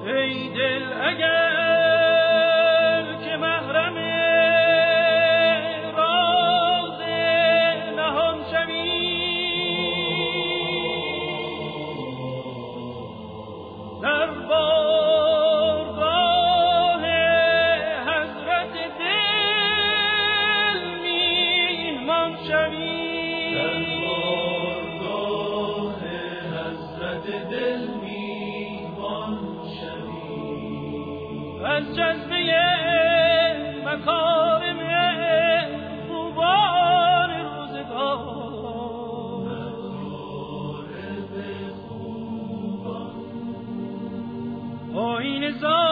ای دل اگر که محرم راز نهان شوی، در بارگاه حضرت دل میهمان شوی، در بارگاه حضرت دل میهمان شوی، از جذبه مکارم خوبان روزگار، آیین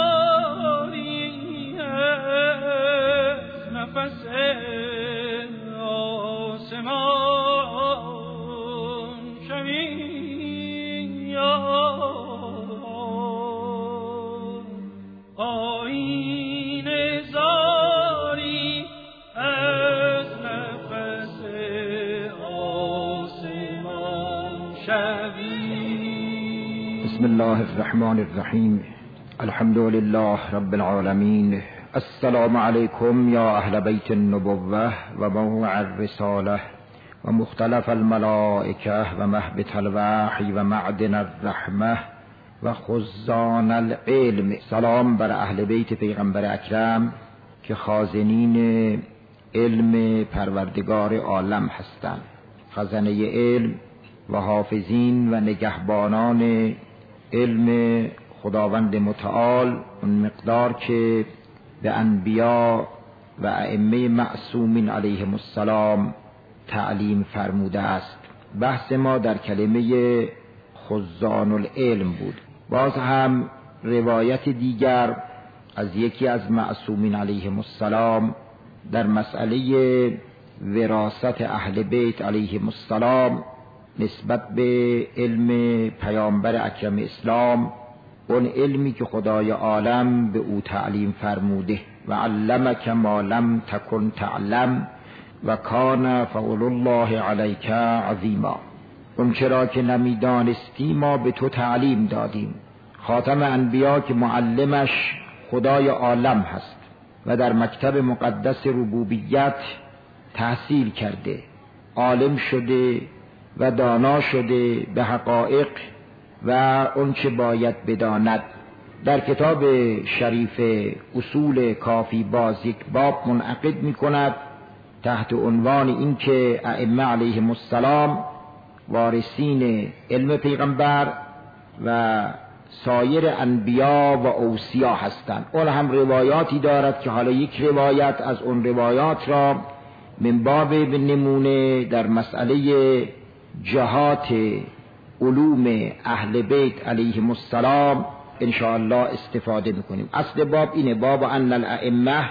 زاری از نفس آسمان شوی، آیین زاری از نفس آسمان شوی. بسم الله الرحمن الرحیم. الحمد لله رب العالمین. السلام علیکم یا اهل بیت النبوة و موع الرساله و مختلف الملائکه و مهبط الوحی و معدن الرحمه و خزان العلم. سلام بر اهل بیت پیغمبر اکرم که خازنین علم پروردگار عالم هستند، خزانه علم و حافظین و نگهبانان علم خداوند متعال، اون مقدار که به انبیا و ائمه معصومین علیهم السلام تعلیم فرموده است. بحث ما در کلمه خزان العلم بود. باز هم روایت دیگر از یکی از معصومین علیهم السلام در مسئله وراثت اهل بیت علیهم السلام نسبت به علم پیامبر اکرم اسلام، اون علمی که خدای عالم به او تعلیم فرموده، و علمک ما لم تکن تعلم و کان فضل الله علیک عظیما. اون چرا که نمیدانستی ما به تو تعلیم دادیم. خاتم انبیا که معلمش خدای عالم هست و در مکتب مقدس ربوبیت تحصیل کرده، عالم شده و دانا شده به حقایق و اون چه باید بداند. در کتاب شریف اصول کافی باز یک باب منعقد می کند تحت عنوان این که ائمه علیهم السلام وارثین علم پیغمبر و سایر انبیا و اوصیا هستند. اون هم روایاتی دارد که حالا یک روایت از اون روایات را من باب نمونه در مسئله جهات علوم اهل بیت علیهم السلام انشاءالله استفاده میکنیم. اصل باب اینه، باب ان الائمه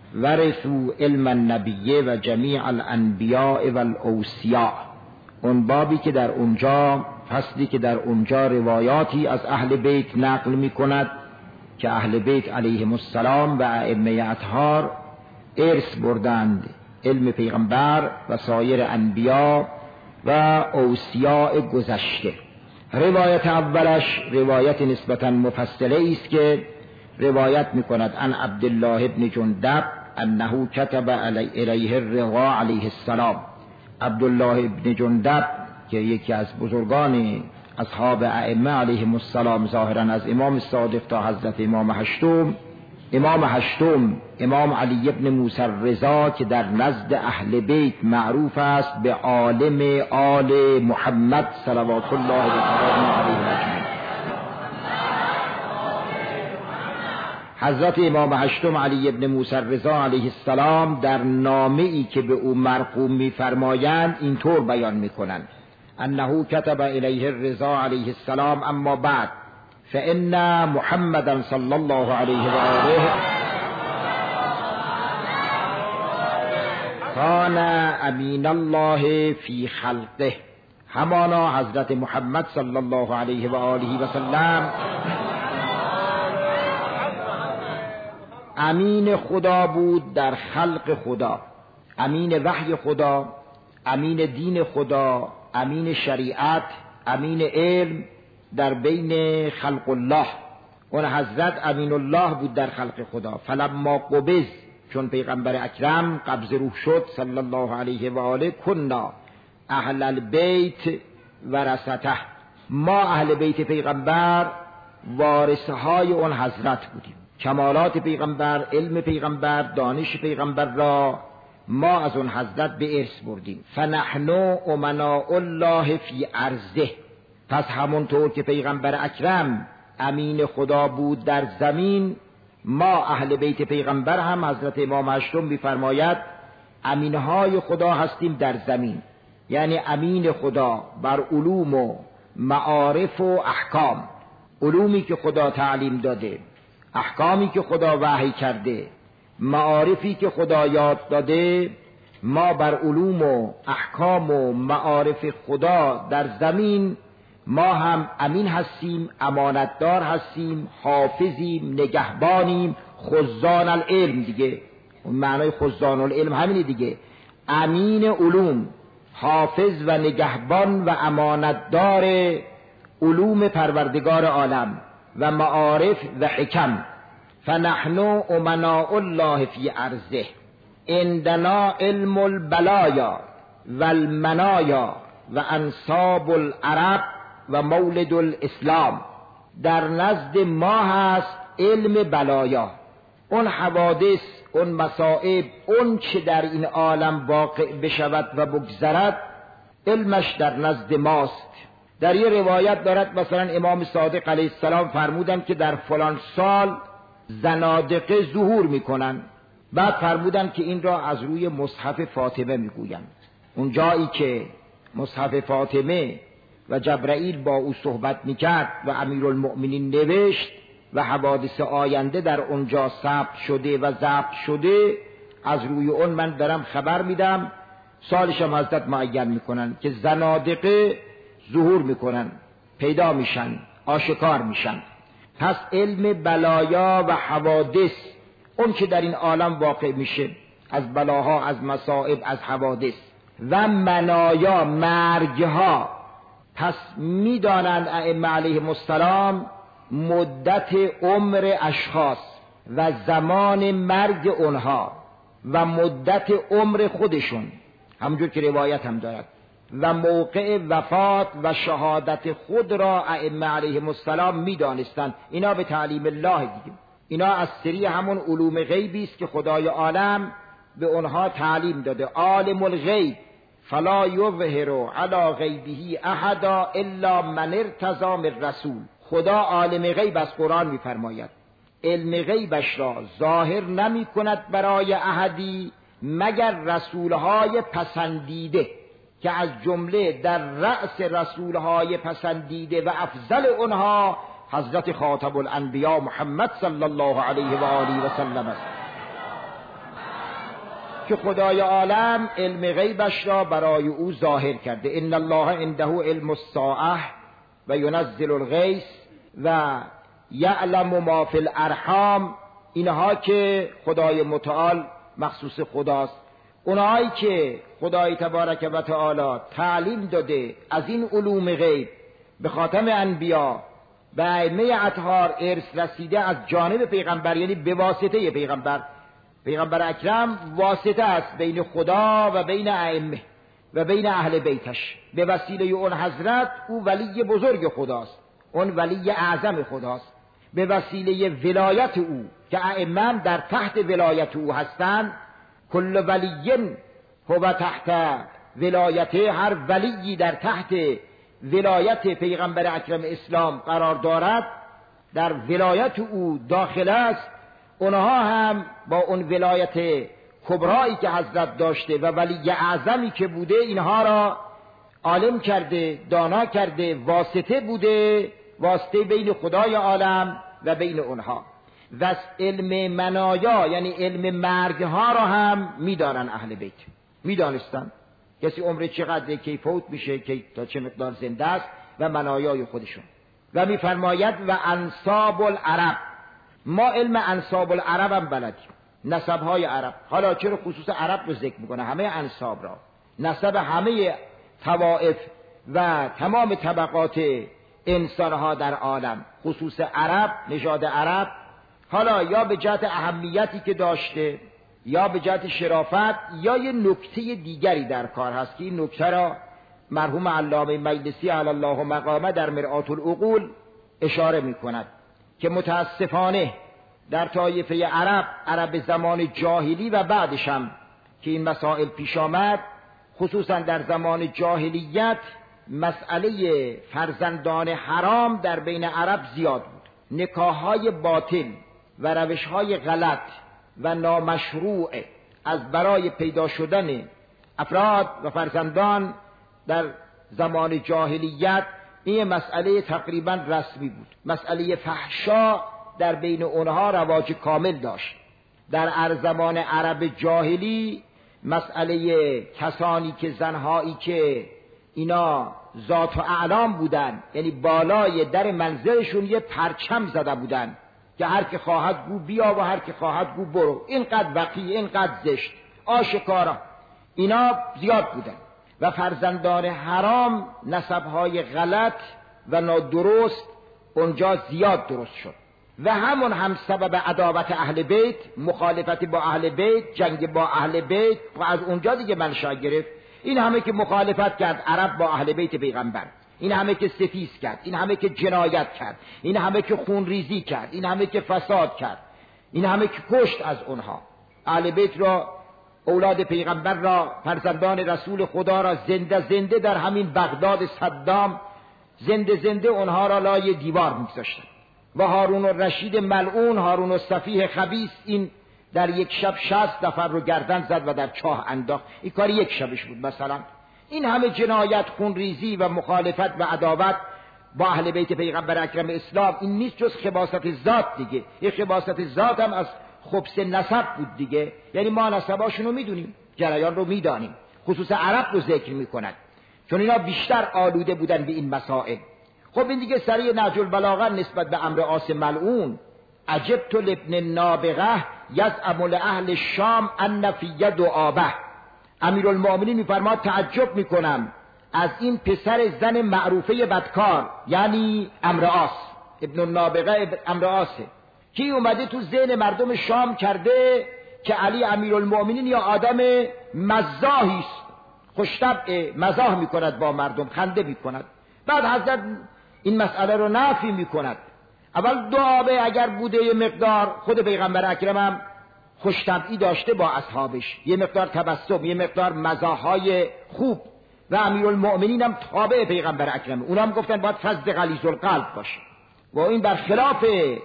ورثوا علم النبیه و جمیع الانبیاء و الاوصیاء. اون بابی که در اونجا، فصلی که در اونجا روایاتی از اهل بیت نقل میکند که اهل بیت علیهم السلام و ائمه اطهار ارث بردند علم پیغمبر و سایر انبیا و اوصیاء گذشته. روایت اولش روایت نسبتا مفصله است که روایت میکند عن عبدالله ابن جندب انه کتب الیه الرضا علیه السلام. عبدالله ابن جندب که یکی از بزرگان اصحاب ائمه علیهم السلام، ظاهرا از امام صادق تا حضرت امام هشتم، امام علی ابن موسی الرضا که در نزد اهل بیت معروف است به عالم آل محمد صلوات الله و سلامه علیه اجمعین. حضرت امام هشتم علی ابن موسی الرضا علیه السلام در نامه‌ای که به او مرقوم می‌فرمایند اینطور بیان می‌کنند انه کتب الیه الرضا علیه السلام اما بعد فإن محمدا صلی الله علیه و آله کان امین الله فی خلقه. همانا حضرت محمد صلی الله علیه و آله و سلم امین خدا بود در خلق خدا، امین وحی خدا، امین دین خدا، امین شریعت، امین علم در بین خلق الله. اون حضرت امین الله بود در خلق خدا. فلما قبض، چون پیغمبر اکرم قبض روح شد صلی الله علیه و آله، کنا اهل البیت ورثته، ما اهل بیت پیغمبر وارثه های اون حضرت بودیم. کمالات پیغمبر، علم پیغمبر، دانش پیغمبر را ما از اون حضرت به ارث بردیم. فنحن امناء الله فی ارضه، پس همونطور که پیغمبر اکرم امین خدا بود در زمین، ما اهل بیت پیغمبر هم حضرت امام هشتم می‌فرماید امینهای خدا هستیم در زمین. یعنی امین خدا بر علوم و معارف و احکام، علومی که خدا تعلیم داده، احکامی که خدا وحی کرده، معارفی که خدا یاد داده، ما بر علوم و احکام و معارف خدا در زمین ما هم امین هستیم، امانتدار هستیم، حافظیم، نگهبانیم، خزان العلم دیگه. معنای خزان العلم همینه دیگه، امین علوم، حافظ و نگهبان و امانتدار علوم پروردگار عالم و معارف و حکم. فنحن امناء الله فی ارضه، عندنا علم البلایا و المنایا و انساب العرب و مولد الاسلام. در نزد ما هست علم بلایا، اون حوادث، اون مصائب، اون چه در این عالم واقع بشود و بگذرد، علمش در نزد ماست. در یه روایت دارد مثلا امام صادق علیه السلام فرمودن که در فلان سال زنادقه ظهور میکنن، بعد فرمودن که این را از روی مصحف فاطمه میگویم. اون جایی که مصحف فاطمه و جبرائیل با او صحبت میکرد و امیرالمؤمنین نوشت و حوادث آینده در اونجا ثبت شده و ضبط شده، از روی اون من دارم خبر میدم. سالش هم حضرت معین میکنن که زنادقه ظهور میکنن، پیدا میشن، آشکار میشن. پس علم بلایا و حوادث، اون که در این عالم واقع میشه از بلاها، از مصائب، از حوادث، و منایا، مرگها. پس میدانند ائمه علیهم السلام مدت عمر اشخاص و زمان مرگ اونها و مدت عمر خودشون، همونجور که روایت هم دارد، و موقع وفات و شهادت خود را ائمه علیهم السلام میدانستند. اینا به تعلیم الله دیگه، اینا از سری همون علوم غیبی است که خدای عالم به اونها تعلیم داده. عالم الغیب فلا یظهر علی غیبه احدا الا من ارتضی من رسول. خدا عالم غیب از قرآن میفرماید علم غیبش را ظاهر نمی کند برای احدی مگر رسولهای پسندیده، که از جمله در رأس رسولهای پسندیده و افضل اونها حضرت خاتم الانبیا محمد صلی الله علیه و آله و سلم است، که خدای عالم علم غیبش را برای او ظاهر کرده. ان الله عنده علم الساعه و ینزل الغیث و یعلم ما فی الارحام. اینها که خدای متعال مخصوص خداست. اونهایی که خدای تبارک و تعالی تعلیم داده از این علوم غیب به خاتم انبیا، به ائمه اطهار ارث رسیده از جانب پیغمبر، یعنی به واسطه پیغمبر. پیغمبر اکرم واسطه است بین خدا و بین ائمه و بین اهل بیتش. به وسیله اون حضرت او ولی بزرگ خداست، اون ولی اعظم خداست. به وسیله ولایت او که ائمه در تحت ولایت او هستند، کل ولی هو تحت ولایته، هر ولی در تحت ولایت پیغمبر اکرم اسلام قرار دارد، در ولایت او داخل است. اونها هم با اون ولایت کبرایی که حضرت داشته و ولی اعظمی که بوده، اینها را عالم کرده، دانا کرده، واسطه بوده، واسطه بین خدای عالم و بین اونها. و علم منایا یعنی علم مرگ ها را هم میدانن اهل بیت، میدانستن کسی عمر چقدر، کی فوت میشه، کی تا چه مقدار زنده است و منایای خودشون. و میفرماید و انساب العرب، ما علم انساب العرب هم بلدیم، نسب های عرب. حالا چرا خصوص عرب رو ذکر میکنه؟ همه انساب را، نسب همه طوائف و تمام طبقات انسانها در عالم، خصوص عرب، نژاد عرب، حالا یا به جهت اهمیتی که داشته یا به جهت شرافت یا یه نکته دیگری در کار هست که این نکته را مرحوم علامه مجلسی علی الله مقامه در مرآت العقول اشاره می کند که متاسفانه در طایفه عرب زمان جاهلی و بعدش هم که این مسائل پیش آمد، خصوصا در زمان جاهلیت مسئله فرزندان حرام در بین عرب زیاد بود. نکاح‌های باطل و روش‌های غلط و نامشروع از برای پیدا شدن افراد و فرزندان در زمان جاهلیت این مسئله تقریبا رسمی بود. مسئله فحشا در بین اونها رواج کامل داشت. در زمان عرب جاهلی مسئله کسانی که زنهایی که اینا ذات و اعلام بودن، یعنی بالای در منزلشون یه پرچم زده بودن که هر که خواهد گو بیا و هر که خواهد گو برو، اینقدر وقیح، اینقدر زشت، آشکارا، اینا زیاد بودن و فرزندان حرام نسبهای غلط و نادرست اونجا زیاد درست شد و همون هم سبب عداوت اهل بیت، مخالفت با اهل بیت، جنگ با اهل بیت و از اونجا دیگه منشأ گرفت. این همه که مخالفت کرد عرب با اهل بیت پیغمبر، این همه که ستیز کرد، این همه که جنایت کرد، این همه که خونریزی کرد، این همه که فساد کرد، این همه که کشت از اونها، اهل بیت را، اولاد پیغمبر را، فرزندان رسول خدا را زنده زنده در همین بغداد صدام زنده زنده اونها را لای دیوار می‌گذاشتن و هارون الرشید ملعون، هارون السفیه خبیث، این در یک شب 60 نفر رو گردن زد و در چاه انداخت. این کار یک شبش بود. مثلا این همه جنایت، خونریزی و مخالفت و عداوت با اهل بیت پیغمبر اکرم اسلام، این نیست جز خباثت ذات دیگه. این خباثت ذات هم از خبث نسب بود دیگه، یعنی ما نسباشون رو میدونیم، جریان رو میدانیم، خصوص عرب رو ذکر میکند چون اینا بیشتر آلوده بودن به این مسائل. خب این دیگه سریع نهج البلاغه نسبت به عمرو عاص ملعون، عجبت لابن نابغه یزعم لاهل الشام ان فی دعابه. امیرالمؤمنین میفرماد تعجب میکنم از این پسر زن معروفه بدکار، یعنی عمرو عاص ابن نابغه، عمرو عاص که اومده تو ذهن مردم شام کرده که علی امیرالمؤمنین یا آدم مزاحی است، خوشطبع، مزاح میکند با مردم، خنده میکند. بعد حضرت این مسئله رو نفی میکند. اول دعابه اگر بوده یه مقدار، خود پیغمبر اکرم هم خوشطبعی داشته با اصحابش، یه مقدار تبسم، یه مقدار مزاحای خوب، و امیرالمؤمنین هم تابع پیغمبر اکرم، اونا هم گفتن باید فضل غلیظ القلب باشه و این برخلاف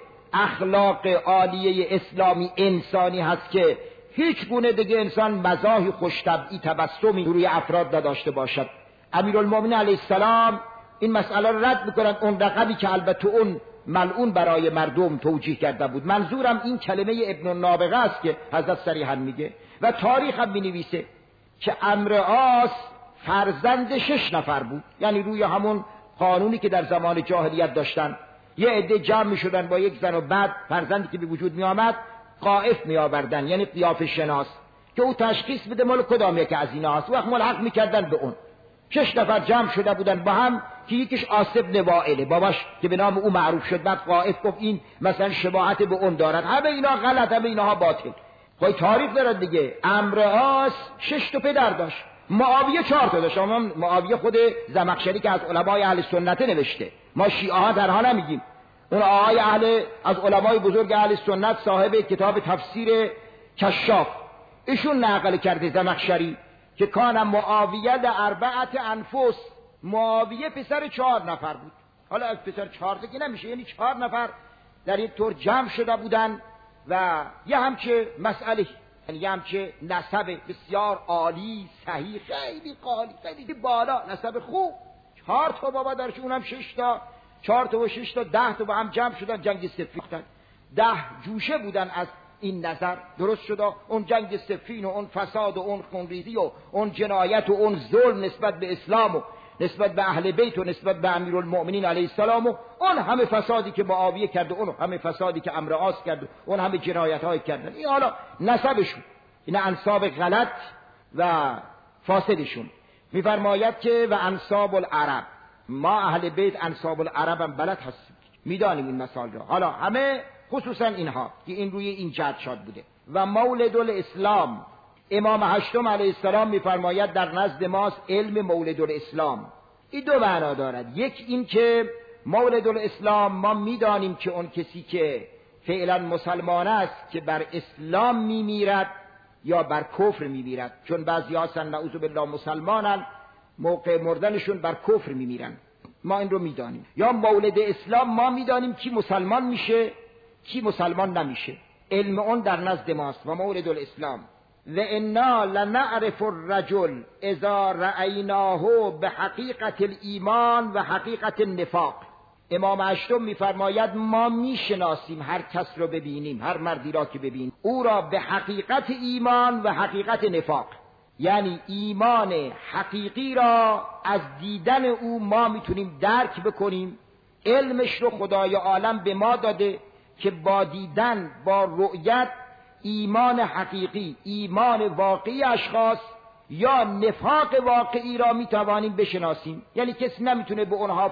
اخلاق عالیه اسلامی انسانی هست که هیچ گونه دیگه انسان مزاحی، خوشطبعی، تبسمی روی افراد نداشته باشد. امیرالمؤمنین علیه السلام این مسئله رو رد میکنن، اون رقمی که البته اون ملعون برای مردم توجیه کرده بود. منظورم این کلمه ابن النابغه است که حضرت صریحا میگه و تاریخ هم مینویسه که عمرو عاص فرزند 6 نفر بود، یعنی روی همون قانونی که در زمان جاهلیت داشتن، یه عده جمع میشدن با یک زن و بعد فرزندی که به وجود می آمد قائف می آوردن، یعنی قیافه شناس که او تشخیص بده مال کدام یک از اینا هست، وقت ملحق میکردن به اون. 6 نفر جمع شده بودن با هم که یکیش عاص بن وائل، باباش که به نام او معروف شد، بعد قائف گفت این مثلا شباهت به اون دارد. همه اینا غلط، همه اینها باطل. خب تاریخ دارد دیگه. عمرو عاص 6 تا پدر داشت، معاویه 4 تا داشت. اما معاویه خود زمخشری که از علمای اهل سنت نوشته، ما شیعه ها درها نمیگیم. اون آقای از علمای بزرگ اهل سنت صاحب کتاب تفسیر کشاف، ایشون نقل کرده زمخشری که کان معاویه لاربعه انفس، معاویه پسر 4 نفر بود. حالا از پسر 4 تا که نمیشه، یعنی 4 نفر در یک طور جمع شده بودن و یه همچه مسئله، یعنی یه همچه نسب بسیار عالی، صحیح، خیلی قالی، خیلی بالا، نسب خوب. 4 تا بابا درش، اونم 6 تا، 4 تا و 6 تا 10 تا با هم جمع شدن جنگ صفین. 10 جوشه بودن از این نظر درست شد. اون جنگ صفین و اون فساد و اون خونریزی و اون جنایت و اون ظلم نسبت به اسلام و نسبت به اهل بیت و نسبت به امیرالمؤمنین علیه السلام و اون همه فسادی که معاویه کرد و اون همه فسادی که عمرو عاص کرد و اون همه جنایت‌های کردن، این حالا نسبشون، این انساب غلط و فاسدشون. می‌فرماید که و انساب العرب، ما اهل بیت انساب العرب هم بلد هستیم، میدانیم این مسائل را. حالا همه خصوصا اینها که این روی این جهت شاد بوده. و مولد الاسلام، امام هشتم علیه السلام میفرماید در نزد ماست علم مولد الاسلام. این دو معنا دارد. یک این که مولد الاسلام ما میدانیم که اون کسی که فعلا مسلمان است که بر اسلام میمیرد یا بر کفر میمیرد، چون بعضی هستن نعوذ بالله مسلمانن موقع مردنشون بر کفر میمیرن، ما این رو میدانیم. یا مولد اسلام ما میدانیم کی مسلمان میشه کی مسلمان نمیشه، علم اون در نزد ماست. و مولد الاسلام و انا لنعرف الرجل اذا رأیناه بحقیقت الایمان و حقیقت النفاق. امام هشتم میفرماید ما میشناسیم هر کس رو ببینیم، هر مردی را که ببینیم، او را به حقیقت ایمان و حقیقت نفاق، یعنی ایمان حقیقی را از دیدن او ما میتونیم درک بکنیم. علمش رو خدای عالم به ما داده که با دیدن، با رؤیت، ایمان حقیقی، ایمان واقعی اشخاص یا نفاق واقعی را میتوانیم بشناسیم. یعنی کسی نمیتونه به اونها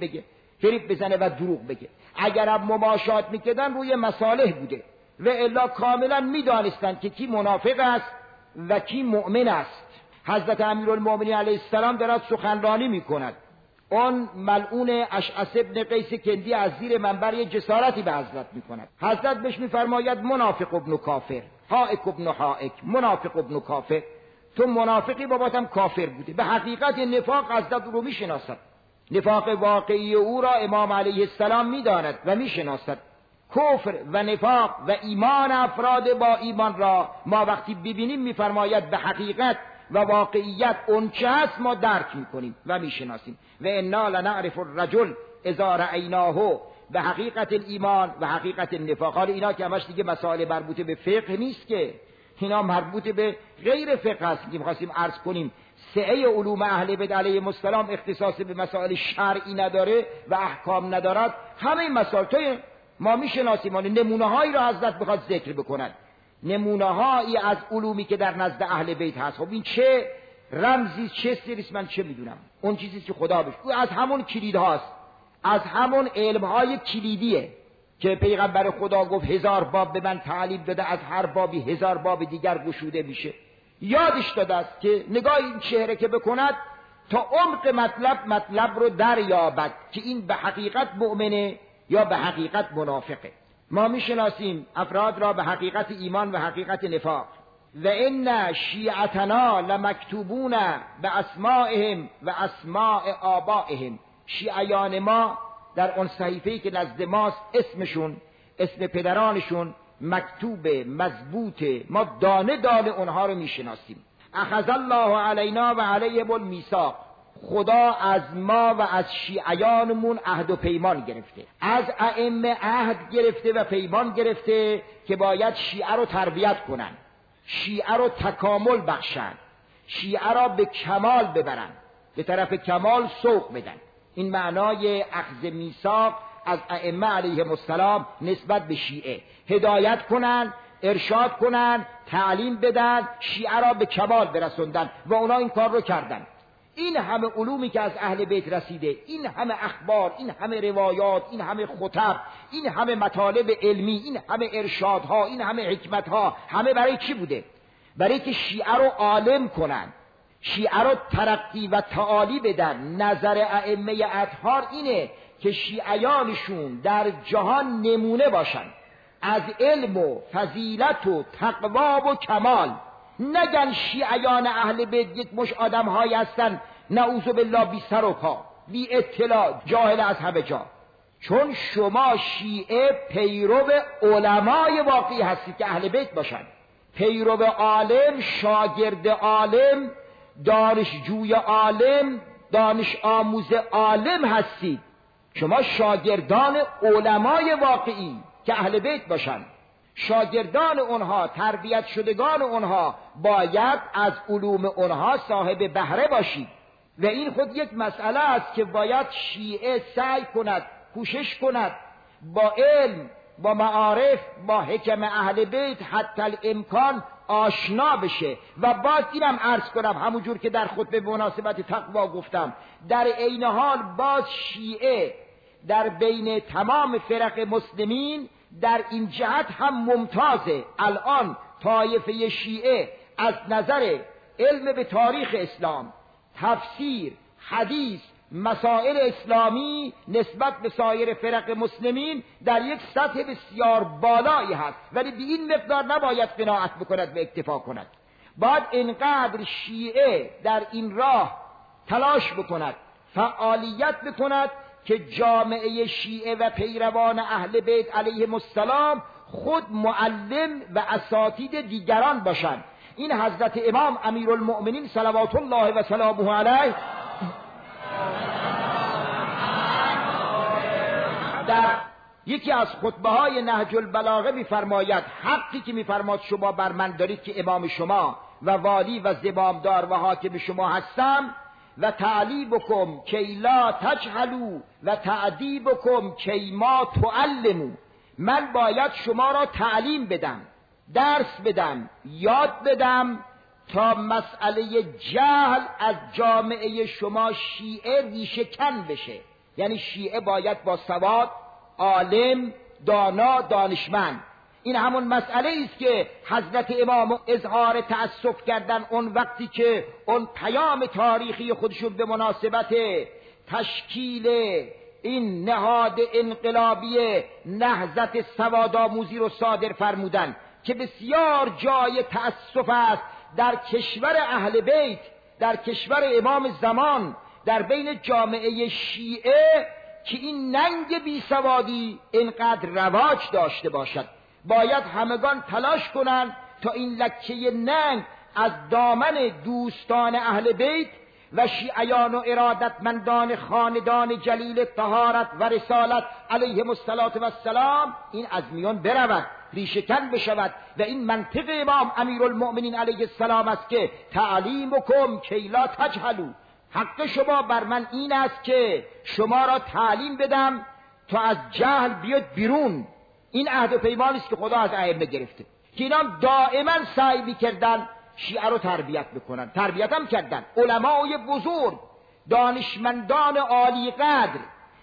فریب بزنه و دروغ بگه. اگر هم مماشات میکردن روی مصالح بوده و الا کاملا میدانستند که کی منافق است و کی مؤمن است. حضرت امیرالمؤمنین علیه السلام دارد سخنرانی میکند، اون ملعون اشعث ابن قیس کندی از زیر منبر یه جسارتی به حضرت میکند. حضرت بهش میفرماید منافق ابن کافر، حائک ابن حائک، منافق ابن کافر، تو منافقی باباتم کافر بوده. به حقیقت نفاق حضرت رو میشناسد، نفاق واقعی او را امام علیه السلام میداند و میشناسد. کفر و نفاق و ایمان افراد با ایمان را ما وقتی ببینیم میفرماید به حقیقت و واقعیت اون چه هست ما درک میکنیم و میشناسیم. و انا لنعرف الرجل اذا رأیناه به حقیقت الایمان و حقیقت النفاق. حالا اینا که همش دیگه مسائل مربوط به فقه نیست، که اینا مربوط به غیر فقه است که می‌خواستیم عرض کنیم. سعه علوم اهل بیت علیهم السلام اختصاص به مسائل شرعی نداره و احکام ندارد. همه مسائل توی ما میشناسیم. نمونه هایی را حضرت بخواد ذکر بکند، نمونه هایی از علومی که در نزد اهل بیت هست. خب این چه رمزی، چه سریست، من چه میدونم، اون چیزی که خدا بهش از همون کلید هاست، از همون علم های کلیدیه که پیغمبر خدا گفت 1000 باب به من تعلیم داده، از هر بابی 1000 باب دیگر گشوده میشه. یادش داده است که نگاه این چهره که بکند تا عمق مطلب رو دریابد که این به حقیقت مؤمنه یا به حقیقت منافقه. ما میشناسیم افراد را به حقیقت ایمان و حقیقت نفاق. و ان شیعتنا لمکتوبون به اسمائهم و اسماء آبائهم. شیعیان ما در اون صحیفه‌ای که نزد ماست اسمشون، اسم پدرانشون مکتوبه، مضبوطه، ما دانه دانه اونها رو میشناسیم. اخذ الله علینا و علیهم المیثاق. خدا از ما و از شیعیانمون عهد و پیمان گرفته، از ائمه عهد گرفته و پیمان گرفته که باید شیعه رو تربیت کنن، شیعه رو تکامل بخشن، شیعه را به کمال ببرن، به طرف کمال سوق بدن. این معنای اخذ میثاق از ائمه علیهم السلام نسبت به شیعه، هدایت کنن، ارشاد کنن، تعلیم بدن، شیعه را به کمال برسوندن و اونا این کار رو کردن. این همه علومی که از اهل بیت رسیده، این همه اخبار، این همه روایات، این همه خطب، این همه مطالب علمی، این همه ارشادها، این همه حکمتها، همه برای چی بوده؟ برای که شیعه رو عالم کنن، شیعه رو ترقی و تعالی بدن. نظر ائمه اطهار اینه که شیعیانشون در جهان نمونه باشن از علم و فضیلت و تقوا و کمال. نگن شیعیان اهل بیت یک مش آدم های هستن نعوذ بالله بی سر و پا، بی اطلاع، جاهل از همه جا. چون شما شیعه پیرو علمای واقعی هستید که اهل بیت باشن، پیرو عالم، شاگرد عالم، دانشجوی عالم، دانش آموز عالم هستید. شما شاگردان علمای واقعی که اهل بیت باشن، شاگردان اونها، تربیت شدگان اونها، باید از علوم اونها صاحب بهره باشید. و این خود یک مسئله است که باید شیعه سعی کند، کوشش کند با علم، با معارف، با حکم اهل بیت حتی الامکان آشنا بشه. و باز اینم عرض کنم همونجور که در خطبه به مناسبت تقوا گفتم، در عین حال باز شیعه در بین تمام فرق مسلمین در این جهت هم ممتازه. الان طایفه شیعه از نظر علم به تاریخ اسلام، تفسیر، حدیث، مسائل اسلامی نسبت به سایر فرق مسلمین در یک سطح بسیار بالایی هست، ولی به این مقدار نباید قناعت بکند و اکتفا کند. باید اینقدر شیعه در این راه تلاش بکند، فعالیت بکند که جامعه شیعه و پیروان اهل بیت علیهم السلام خود معلم و اساتید دیگران باشند. این حضرت امام امیرالمؤمنین صلوات الله و سلامه علیه در یکی از خطبه های نهج البلاغه میفرماید حقی که میفرماد شما بر من دارید که امام شما و والی و زمامدار و حاکم شما هستم، و تعلیبکم کی لا تجهلوا و تعدیبکم کی ما تعلموا. من باید شما را تعلیم بدم، درس بدم، یاد بدم تا مسئله جهل از جامعه شما شیعه ریشه کن بشه. یعنی شیعه باید با سواد، عالم، دانا، دانشمند. این همون مسئله است که حضرت امام اظهار تأسف کردن اون وقتی که اون پیام تاریخی خودشون به مناسبت تشکیل این نهاد انقلابی نهضت سوادآموزی رو صادر فرمودن که بسیار جای تأسف است در کشور اهل بیت، در کشور امام زمان، در بین جامعه شیعه که این ننگ بیسوادی اینقدر رواج داشته باشد. باید همگان تلاش کنند تا این لکه ننگ از دامن دوستان اهل بیت و شیعیان و ارادتمندان خاندان جلیل طهارت و رسالت علیهم السلام این از میان برود، ریشه‌کن بشود. و این منطق امام امیرالمؤمنین علیه السلام است که تعلیمکم کی لا تجهلوا. حق شما بر من این است که شما را تعلیم بدم تا از جهل بیاد بیرون. این عهد و پیمانی است که خدا از ائمه گرفته که اینا دائما سعی می‌کردن شیعه رو تربیت بکنن، تربیت هم کردن. علمای بزرگ، دانشمندان عالی قدر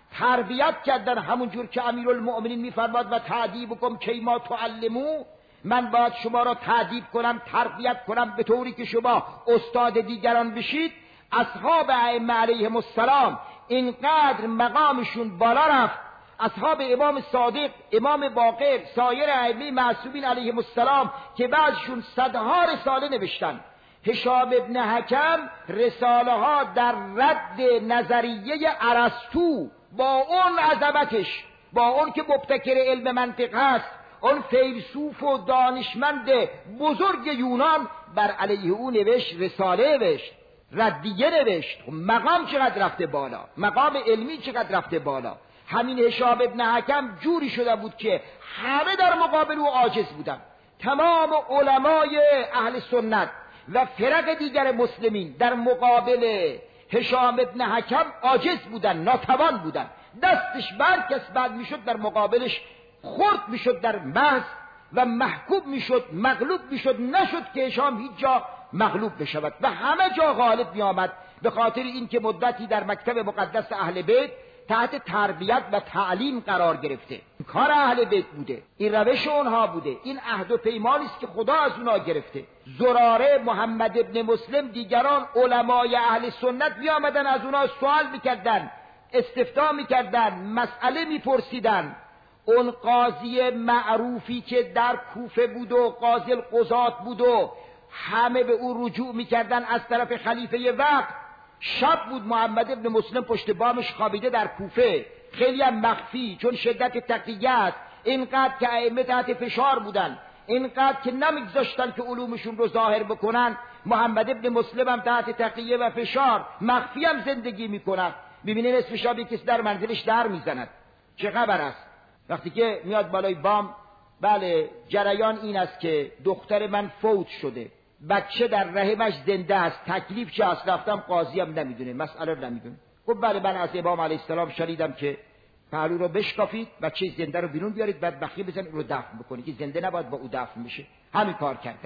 تربیت کردن، همونجور که امیرالمؤمنین می‌فرماد و تعدیبکم کی ما تعلموا. من باید شما را تعدیب کنم، تربیت کنم به طوری که شما استاد دیگران بشید. اصحاب ائمه علیهم السلام اینقدر مقامشون بالا رفت، اصحاب امام صادق، امام باقر، سایر ائمه معصومین علیهم السلام که بعضشون صدها رساله نوشتن. هشام ابن حکم رساله ها در رد نظریه ارسطو با اون عظمتش، با اون که مبتکر علم منطق هست، اون فیلسوف و دانشمند بزرگ یونان، بر علیه او نوشت، رساله نوشت، ردیه نوشت. مقام چقدر رفته بالا، مقام علمی چقدر رفته بالا. همین هشام ابن حکم جوری شده بود که همه در مقابل او عاجز بودن. تمام علمای اهل سنت و فرق دیگر مسلمین در مقابل هشام ابن حکم عاجز بودن، ناتوان بودن. دستش برکس بعد میشد در مقابلش خرد میشد در محض و محکوم میشد، مغلوب میشد. نشد که هشام هیچ جا مغلوب بشود و همه جا غالب می آمد، به خاطر اینکه مدتی در مکتب مقدس اهل بیت تحت تربیت و تعلیم قرار گرفته. کار اهل بیت بوده، این روش اونها بوده، این عهد و پیمانی است که خدا از اونها گرفته. زراره، محمد ابن مسلم، دیگران علمای اهل سنت می آمدن از اونها سوال میکردن، استفتاء میکردن، مسئله میپرسیدن. اون قاضی معروفی که در کوفه بود و قاضی القضات بود و همه به او رجوع میکردن از طرف خلیفه وقت، شب بود محمد ابن مسلم پشت بامش خوابیده در کوفه، خیلی هم مخفی، چون شدت تقیه است. اینقدر که ائمه تحت فشار بودن، اینقدر که نمیگذاشتن که علومشون رو ظاهر بکنن. محمد ابن مسلم هم تحت تقیه و فشار مخفی هم زندگی میکنن. ببینید نصف شب کسی در منزلش در میزند، چه خبر است؟ وقتی که میاد بالای بام، بله جریان این است که دختر من فوت شده، بچه در رحمش زنده است، تکلیف چه است؟ رفتم قاضی هم نمیدونه، مسئله رو نمیدونه. خب بله من از امام علیه السلام شنیدم که پهلو رو بشکافید، بچه زنده رو بیرون بیارید، بعد بخیه بزنید رو دفن بکنید، که زنده نباید با او دفن بشه. همین کار کردن.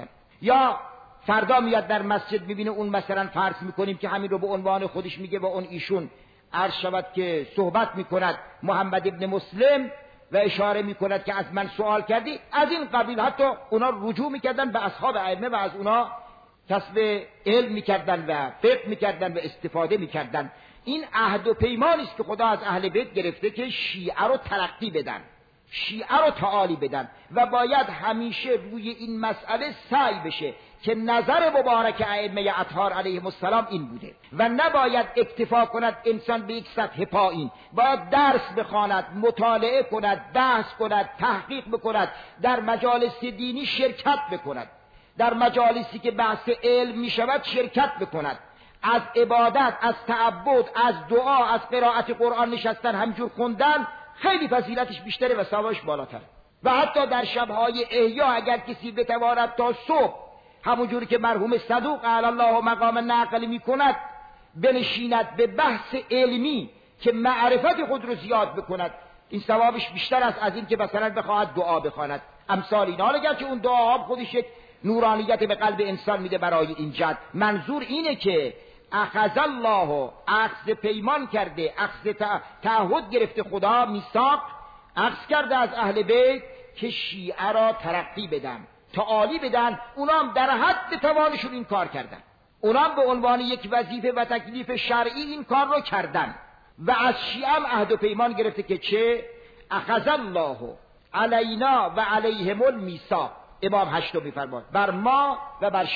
یا فردا میاد در مسجد میبینه اون مثلا فرض میکنیم که همین رو به عنوان خودش میگه و اون ایشون عرض شود که صحبت میکند محمد ابن مسلم و اشاره میکند که از من سوال کردی، از این قبیل حتی اونا رجوع میکردن به اصحاب ائمه و از اونا کسب علم میکردن و فقه میکردن و استفاده میکردن. این عهد و پیمانی است که خدا از اهل بیت گرفته که شیعه رو ترقی بدن، شیعه رو تعالی بدن و باید همیشه روی این مسئله سعی بشه که نظر مبارک ائمه اطهار علیهم السلام این بوده و نباید اکتفا کند انسان به یک سطح پایین، باید درس بخواند، مطالعه کند، بحث کند، تحقیق بکند، در مجالس دینی شرکت بکند، در مجالسی که بحث علم می شود شرکت بکند، از عبادت، از تعبد، از دعا، از قرائت قرآن نشستن، همجور خوندن خیلی فضیلتش بیشتره و ثوابش بالاتر. و حتی در شبهای احیا اگر کسی بتواند تا صبح همونجوری که مرحوم صدوق علی الله مقام نقل می کند بنشیند به بحث علمی که معرفت خود رو زیاد بکند، این ثوابش بیشتر است از این که مثلا بخواهد دعا بخواند. امثال اینا، اگر که اون دعا خودش یک نورانیت به قلب انسان میده برای این جد. منظور اینه که اخذ الله، اخذ پیمان کرده، اخذ تعهد گرفته خدا، میثاق اخذ کرده از اهل بیت که شیعه را ترقی بدن، تعالی بدن. اونام در حد توانشون این کار کردن، اونام به عنوان یک وظیفه و تکلیف شرعی این کار رو کردن و از شیعه هم عهد و پیمان گرفته که چه؟ اخذ الله علینا و علیهم المیثاق. امام هشتم میفرماد بر ما و بر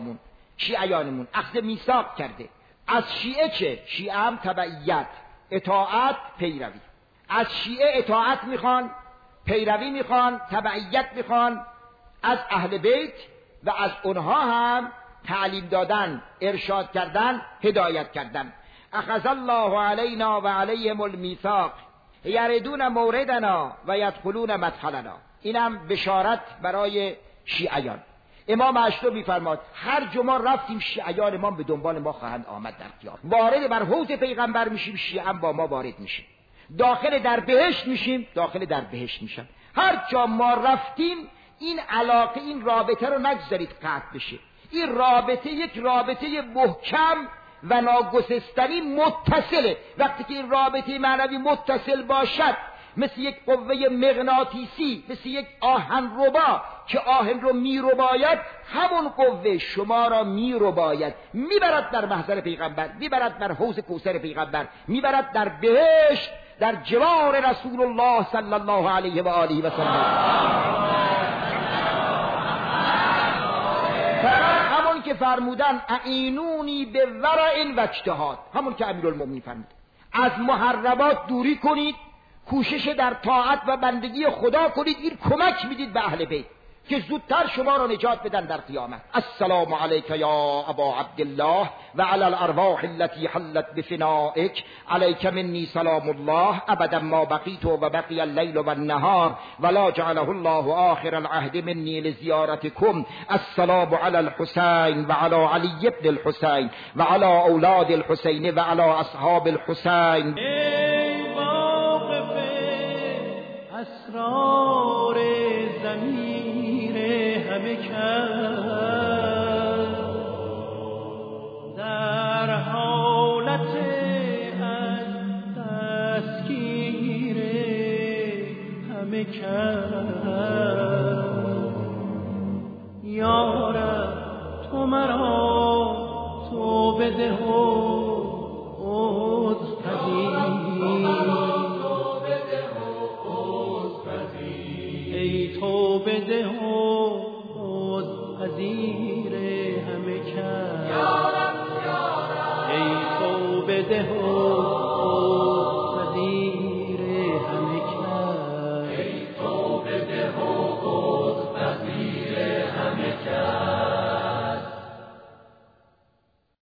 شیعیانمون اخذ میثاق کرده. از شیعه چه؟ شیعه هم تبعیت، اطاعت، پیروی. از شیعه اطاعت میخوان، پیروی میخوان، تبعیت میخوان از اهل بیت و از اونها هم تعلیم دادن، ارشاد کردن، هدایت کردن. اخذ الله علینا و علیهم المیثاق یردون موردنا و یدخلون مدخلنا. اینم بشارت برای شیعیان. امام هشتم میفرماد هر جمعه رفتیم شیعیان امام به دنبال ما خواهند آمد در قیامت. وارد بر حوض پیغمبر میشیم، شیعه هم با ما وارد میشه. داخل در بهشت میشیم، داخل در بهشت میشن. هر جا ما رفتیم این علاقه، این رابطه رو نگذارید قطع بشه. این رابطه یک رابطه محکم و ناگسستنی متصله. وقتی که این رابطه معنوی متصل باشد، مثل یک قوه مغناطیسی، مثل یک آهنربا که آهن رو میرباید، همون قوه شما را میرباید، میبرد در محضر پیغمبر، میبرد در حوض کوثر پیغمبر، میبرد در بهشت، در جوار رسول الله صلی الله علیه و آله و سلم. همون که فرمودن اعینونی به ورع و اجتهاد، همون که امیرالمومنین فرمود از محرمات دوری کنید، کوشش در طاعت و بندگی خدا کنید، این کمک میدید به اهل بیت که زودتر شما را نجات بدن در قیامت. السلام علیک یا ابا عبدالله و علی الارواح التي حلت بفنائک، علیک منی سلام الله ابدا ما بقیت و بقی اللیل و النهار ولا جعله الله آخر العهد منی لزیارتکم. السلام علی الحسین و علی علی ابن الحسین و علی اولاد الحسین و علی اصحاب الحسین. اسرار ضمیر همه کس در حالت از دستگیر همه کس، یا رب تو مرا تو بده و عذر پذیر، ای تو بده و عذر پذیر همه کس، ای تو بده و